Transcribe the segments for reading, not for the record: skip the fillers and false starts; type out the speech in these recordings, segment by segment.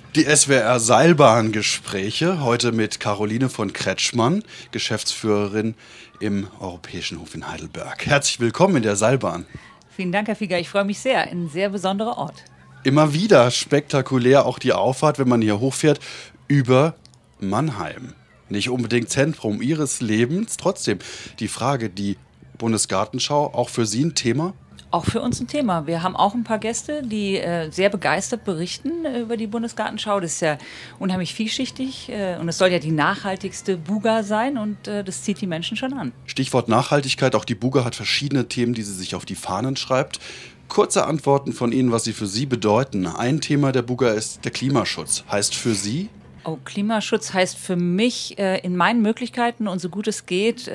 Die SWR-Seilbahngespräche, heute mit Caroline von Kretschmann, Geschäftsführerin im Europäischen Hof in Heidelberg. Herzlich willkommen in der Seilbahn. Vielen Dank, Herr Fieger. Ich freue mich sehr. Ein sehr besonderer Ort. Immer wieder spektakulär auch die Auffahrt, wenn man hier hochfährt, über Mannheim. Nicht unbedingt Zentrum Ihres Lebens. Trotzdem die Frage, die Bundesgartenschau, auch für Sie ein Thema? Auch für uns ein Thema. Wir haben auch ein paar Gäste, die sehr begeistert berichten über die Bundesgartenschau. Das ist ja unheimlich vielschichtig und es soll ja die nachhaltigste Buga sein und das zieht die Menschen schon an. Stichwort Nachhaltigkeit. Auch die Buga hat verschiedene Themen, die sie sich auf die Fahnen schreibt. Kurze Antworten von Ihnen, was sie für Sie bedeuten. Ein Thema der Buga ist der Klimaschutz. Heißt für Sie? Oh, Klimaschutz heißt für mich, in meinen Möglichkeiten und so gut es geht,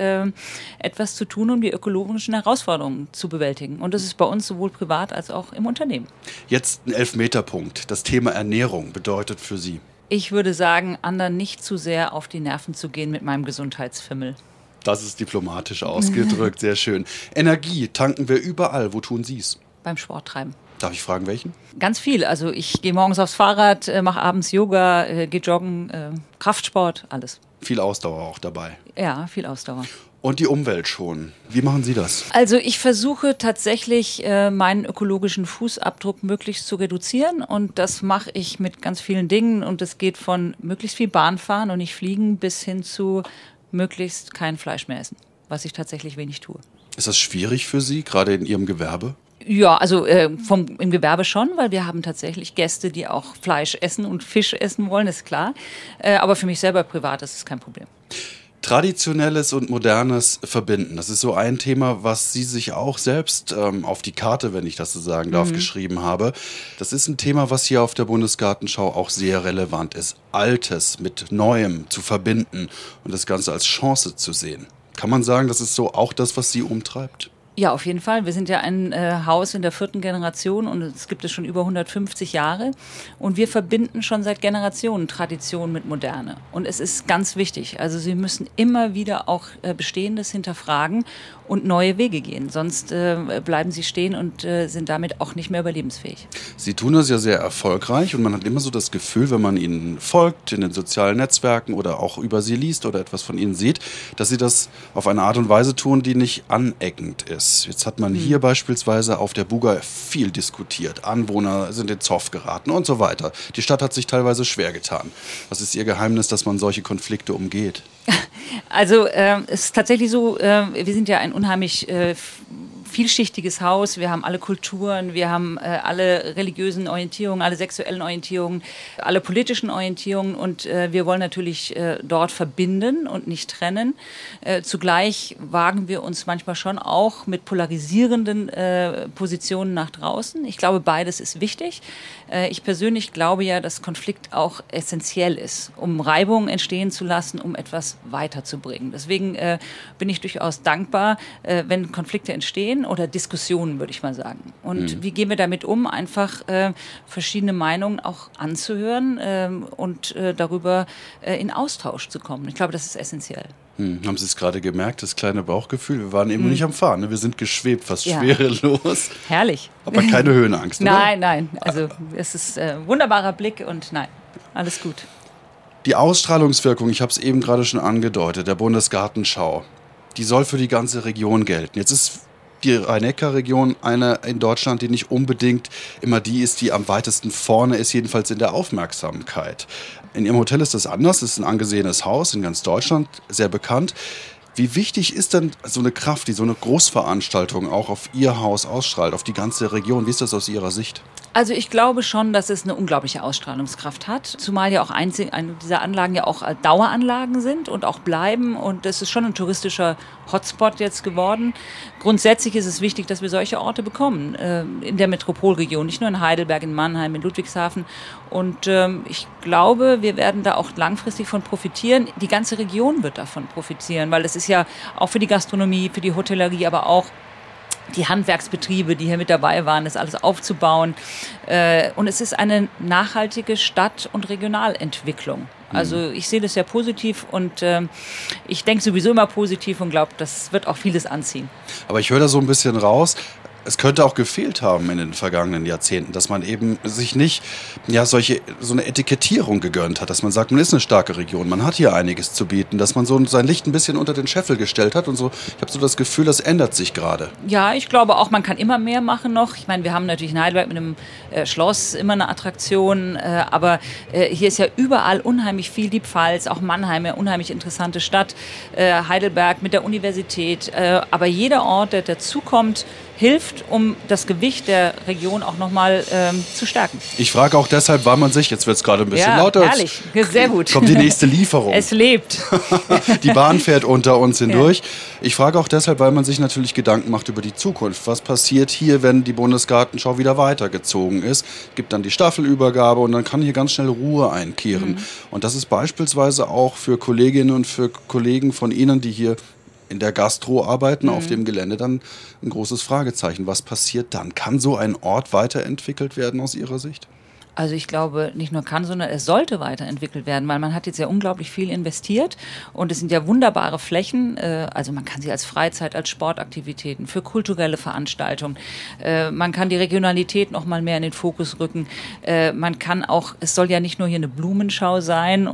etwas zu tun, um die ökologischen Herausforderungen zu bewältigen. Und das ist bei uns sowohl privat als auch im Unternehmen. Jetzt ein Elfmeterpunkt. Das Thema Ernährung bedeutet für Sie? Ich würde sagen, anderen nicht zu sehr auf die Nerven zu gehen mit meinem Gesundheitsfimmel. Das ist diplomatisch ausgedrückt, sehr schön. Energie tanken wir überall. Wo tun Sie es? Beim Sporttreiben. Darf ich fragen, welchen? Ganz viel. Also ich gehe morgens aufs Fahrrad, mache abends Yoga, gehe joggen, Kraftsport, alles. Viel Ausdauer auch dabei. Ja, viel Ausdauer. Und die Umwelt schonen. Wie machen Sie das? Also ich versuche tatsächlich, meinen ökologischen Fußabdruck möglichst zu reduzieren. Und das mache ich mit ganz vielen Dingen. Und es geht von möglichst viel Bahn fahren und nicht fliegen bis hin zu möglichst kein Fleisch mehr essen, was ich tatsächlich wenig tue. Ist das schwierig für Sie, gerade in Ihrem Gewerbe? Ja, also im Gewerbe schon, weil wir haben tatsächlich Gäste, die auch Fleisch essen und Fisch essen wollen, ist klar. Aber für mich selber privat ist es kein Problem. Traditionelles und Modernes verbinden. Das ist so ein Thema, was Sie sich auch selbst auf die Karte, wenn ich das so sagen darf, geschrieben habe. Das ist ein Thema, was hier auf der Bundesgartenschau auch sehr relevant ist. Altes mit Neuem zu verbinden und das Ganze als Chance zu sehen. Kann man sagen, das ist so auch das, was Sie umtreibt? Ja, auf jeden Fall. Wir sind ja ein Haus in der 4. Generation und es gibt es schon über 150 Jahre. Und wir verbinden schon seit Generationen Tradition mit Moderne. Und es ist ganz wichtig. Also Sie müssen immer wieder auch Bestehendes hinterfragen und neue Wege gehen. Sonst bleiben Sie stehen und sind damit auch nicht mehr überlebensfähig. Sie tun das ja sehr erfolgreich und man hat immer so das Gefühl, wenn man Ihnen folgt in den sozialen Netzwerken oder auch über Sie liest oder etwas von Ihnen sieht, dass Sie das auf eine Art und Weise tun, die nicht aneckend ist. Jetzt hat man hier beispielsweise auf der Buga viel diskutiert. Anwohner sind in Zoff geraten und so weiter. Die Stadt hat sich teilweise schwer getan. Was ist Ihr Geheimnis, dass man solche Konflikte umgeht? Also es ist tatsächlich so, wir sind ja ein unheimlich vielschichtiges Haus. Wir haben alle Kulturen, wir haben alle religiösen Orientierungen, alle sexuellen Orientierungen, alle politischen Orientierungen und wir wollen natürlich dort verbinden und nicht trennen. Zugleich wagen wir uns manchmal schon auch mit polarisierenden Positionen nach draußen. Ich glaube, beides ist wichtig. Ich persönlich glaube ja, dass Konflikt auch essentiell ist, um Reibung entstehen zu lassen, um etwas weiterzubringen. Deswegen bin ich durchaus dankbar, wenn Konflikte entstehen oder Diskussionen, würde ich mal sagen. Und wie gehen wir damit um? Einfach verschiedene Meinungen auch anzuhören und darüber in Austausch zu kommen. Ich glaube, das ist essentiell. Haben Sie es gerade gemerkt, das kleine Bauchgefühl? Wir waren eben nicht am Fahren, ne? Wir sind geschwebt, fast schwerelos. Herrlich. Aber keine Höhenangst, oder? Nein. Also es ist ein wunderbarer Blick und nein, alles gut. Die Ausstrahlungswirkung, ich habe es eben gerade schon angedeutet, der Bundesgartenschau, die soll für die ganze Region gelten. Jetzt ist die Rhein-Neckar-Region eine in Deutschland, die nicht unbedingt immer die ist, die am weitesten vorne ist, jedenfalls in der Aufmerksamkeit. In Ihrem Hotel ist das anders, es ist ein angesehenes Haus in ganz Deutschland, sehr bekannt. Wie wichtig ist denn so eine Kraft, die so eine Großveranstaltung auch auf Ihr Haus ausstrahlt, auf die ganze Region? Wie ist das aus Ihrer Sicht? Also ich glaube schon, dass es eine unglaubliche Ausstrahlungskraft hat, zumal ja auch eine dieser Anlagen ja auch Daueranlagen sind und auch bleiben und es ist schon ein touristischer Hotspot jetzt geworden. Grundsätzlich ist es wichtig, dass wir solche Orte bekommen in der Metropolregion, nicht nur in Heidelberg, in Mannheim, in Ludwigshafen und ich glaube, wir werden da auch langfristig von profitieren. Die ganze Region wird davon profitieren, weil es ist ja auch für die Gastronomie, für die Hotellerie, aber auch die Handwerksbetriebe, die hier mit dabei waren, das alles aufzubauen. Und es ist eine nachhaltige Stadt- und Regionalentwicklung. Also ich sehe das sehr positiv und ich denke sowieso immer positiv und glaube, das wird auch vieles anziehen. Aber ich höre da so ein bisschen raus, es könnte auch gefehlt haben in den vergangenen Jahrzehnten, dass man eben sich nicht so eine Etikettierung gegönnt hat, dass man sagt, man ist eine starke Region, man hat hier einiges zu bieten, dass man so sein Licht ein bisschen unter den Scheffel gestellt hat und so. Ich habe so das Gefühl, das ändert sich gerade. Ja, ich glaube auch, man kann immer mehr machen noch. Ich meine, wir haben natürlich in Heidelberg mit dem Schloss immer eine Attraktion, aber hier ist ja überall unheimlich viel, die Pfalz, auch Mannheim, eine unheimlich interessante Stadt, Heidelberg mit der Universität, aber jeder Ort, der dazukommt, hilft, um das Gewicht der Region auch nochmal zu stärken. Ich frage auch deshalb, weil man sich, jetzt wird es gerade ein bisschen lauter. Herrlich, sehr gut. Kommt die nächste Lieferung. Es lebt. Die Bahn fährt unter uns hindurch. Ja. Ich frage auch deshalb, weil man sich natürlich Gedanken macht über die Zukunft. Was passiert hier, wenn die Bundesgartenschau wieder weitergezogen ist? Gibt dann die Staffelübergabe und dann kann hier ganz schnell Ruhe einkehren. Und das ist beispielsweise auch für Kolleginnen und für Kollegen von Ihnen, die hier in der Gastro arbeiten, auf dem Gelände dann ein großes Fragezeichen. Was passiert dann? Kann so ein Ort weiterentwickelt werden aus Ihrer Sicht? Also ich glaube, nicht nur kann, sondern es sollte weiterentwickelt werden, weil man hat jetzt ja unglaublich viel investiert und es sind ja wunderbare Flächen, also man kann sie als Freizeit, als Sportaktivitäten, für kulturelle Veranstaltungen, man kann die Regionalität noch mal mehr in den Fokus rücken, man kann auch, es soll ja nicht nur hier eine Blumenschau sein,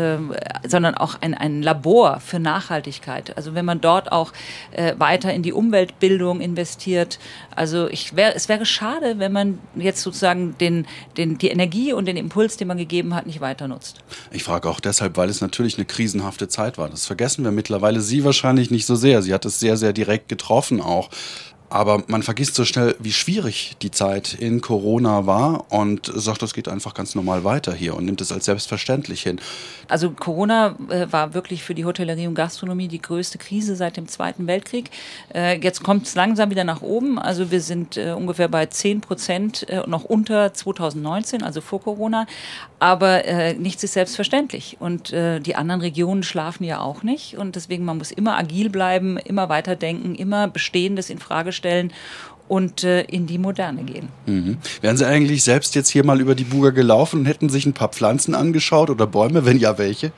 sondern auch ein Labor für Nachhaltigkeit. Also wenn man dort auch weiter in die Umweltbildung investiert, also es wäre schade, wenn man jetzt sozusagen die Energie und den Impuls, den man gegeben hat, nicht weiter nutzt. Ich frage auch deshalb, weil es natürlich eine krisenhafte Zeit war. Das vergessen wir mittlerweile. Sie wahrscheinlich nicht so sehr. Sie hat es sehr, sehr direkt getroffen auch. Aber man vergisst so schnell, wie schwierig die Zeit in Corona war und sagt, das geht einfach ganz normal weiter hier und nimmt es als selbstverständlich hin. Also Corona war wirklich für die Hotellerie und Gastronomie die größte Krise seit dem Zweiten Weltkrieg. Jetzt kommt es langsam wieder nach oben. Also wir sind ungefähr bei 10%, noch unter 2019, also vor Corona. Aber nichts ist selbstverständlich. Und die anderen Regionen schlafen ja auch nicht. Und deswegen, man muss immer agil bleiben, immer weiterdenken, immer Bestehendes in Frage stellen und in die Moderne gehen. Mhm. Wären Sie eigentlich selbst jetzt hier mal über die Buga gelaufen und hätten sich ein paar Pflanzen angeschaut oder Bäume, wenn ja, welche?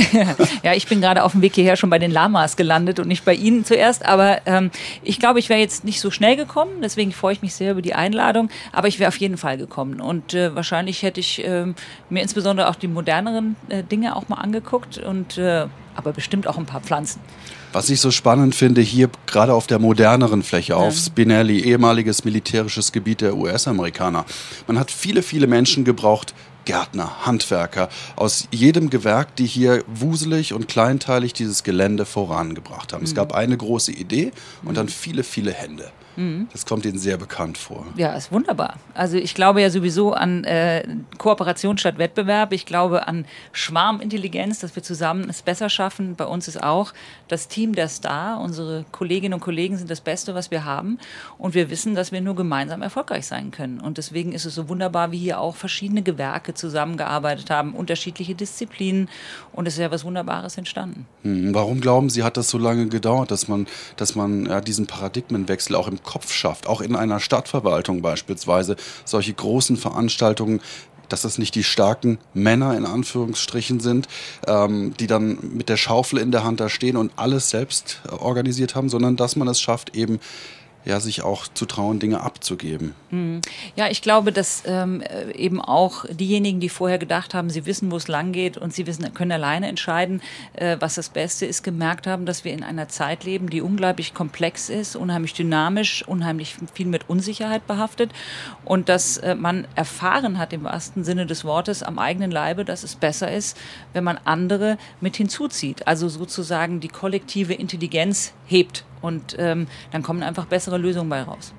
Ja, ich bin gerade auf dem Weg hierher schon bei den Lamas gelandet und nicht bei Ihnen zuerst, aber ich glaube, ich wäre jetzt nicht so schnell gekommen, deswegen freue ich mich sehr über die Einladung, aber ich wäre auf jeden Fall gekommen und wahrscheinlich hätte ich mir insbesondere auch die moderneren Dinge auch mal angeguckt und aber bestimmt auch ein paar Pflanzen. Was ich so spannend finde, hier gerade auf der moderneren Fläche, auf Spinelli, ehemaliges militärisches Gebiet der US-Amerikaner. Man hat viele, viele Menschen gebraucht, Gärtner, Handwerker aus jedem Gewerk, die hier wuselig und kleinteilig dieses Gelände vorangebracht haben. Es gab eine große Idee und dann viele, viele Hände. Das kommt Ihnen sehr bekannt vor. Ja, ist wunderbar. Also ich glaube ja sowieso an Kooperation statt Wettbewerb. Ich glaube an Schwarmintelligenz, dass wir zusammen es besser schaffen. Bei uns ist auch das Team der Star. Unsere Kolleginnen und Kollegen sind das Beste, was wir haben. Und wir wissen, dass wir nur gemeinsam erfolgreich sein können. Und deswegen ist es so wunderbar, wie hier auch verschiedene Gewerke zusammengearbeitet haben, unterschiedliche Disziplinen. Und es ist ja was Wunderbares entstanden. Warum glauben Sie, hat das so lange gedauert, dass man diesen Paradigmenwechsel auch im Kopf schafft, auch in einer Stadtverwaltung beispielsweise, solche großen Veranstaltungen, dass das nicht die starken Männer in Anführungsstrichen sind, die dann mit der Schaufel in der Hand da stehen und alles selbst organisiert haben, sondern dass man es schafft, eben sich auch zu trauen, Dinge abzugeben. Ja, ich glaube, dass eben auch diejenigen, die vorher gedacht haben, sie wissen, wo es lang geht und sie können alleine entscheiden, was das Beste ist, gemerkt haben, dass wir in einer Zeit leben, die unglaublich komplex ist, unheimlich dynamisch, unheimlich viel mit Unsicherheit behaftet und dass man erfahren hat, im wahrsten Sinne des Wortes, am eigenen Leibe, dass es besser ist, wenn man andere mit hinzuzieht. Also sozusagen die kollektive Intelligenz hebt. Und dann kommen einfach bessere Lösungen bei raus.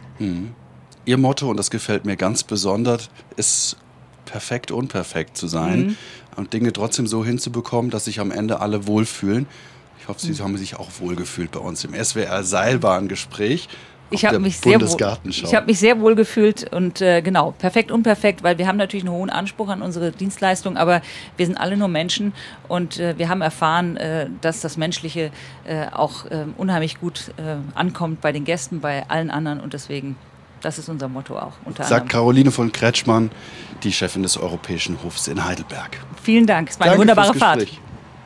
Ihr Motto, und das gefällt mir ganz besonders, ist perfekt unperfekt zu sein und Dinge trotzdem so hinzubekommen, dass sich am Ende alle wohlfühlen. Ich hoffe, Sie haben sich auch wohlgefühlt bei uns im SWR Seilbahngespräch. Ich habe mich sehr wohl gefühlt und genau, perfekt, unperfekt, weil wir haben natürlich einen hohen Anspruch an unsere Dienstleistung, aber wir sind alle nur Menschen und wir haben erfahren, dass das Menschliche auch unheimlich gut ankommt bei den Gästen, bei allen anderen und deswegen, das ist unser Motto auch. Sagt Caroline von Kretschmann, die Chefin des Europäischen Hofs in Heidelberg. Vielen Dank, es war eine wunderbare Fahrt.